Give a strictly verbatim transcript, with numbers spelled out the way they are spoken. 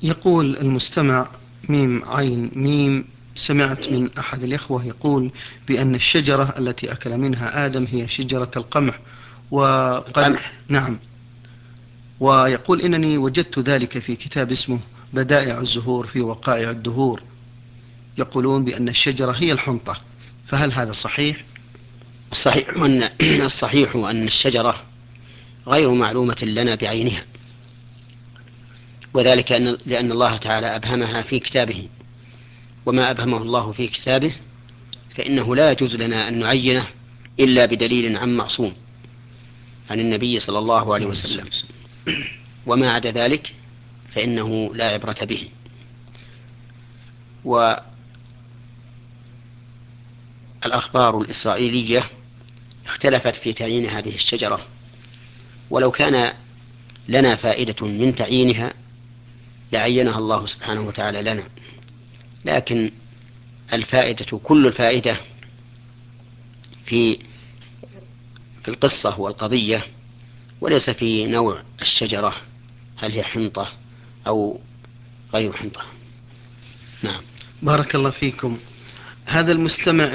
يقول المستمع ميم عين ميم: سمعت من أحد الإخوة يقول بأن الشجرة التي أكل منها آدم هي شجرة القمح، وقد القمح. نعم، ويقول إنني وجدت ذلك في كتاب اسمه بدائع الزهور في وقائع الدهور، يقولون بأن الشجرة هي الحنطة، فهل هذا صحيح؟ الصحيح أن الصحيح أن الشجرة غير معلومة لنا بعينها، وذلك أن لأن الله تعالى أبهمها في كتابه، وما أبهمه الله في كتابه فإنه لا يجوز لنا أن نعينه إلا بدليل عن معصوم عن النبي صلى الله عليه وسلم، وما عدا ذلك فإنه لا عبرة به. والأخبار الإسرائيلية اختلفت في تعيين هذه الشجرة، ولو كان لنا فائدة من تعيينها لعينها الله سبحانه وتعالى لنا، لكن الفائدة كل الفائدة في في القصة والقضية، وليس في نوع الشجرة هل هي حنطة أو غير حنطة. نعم. بارك الله فيكم. هذا المستمع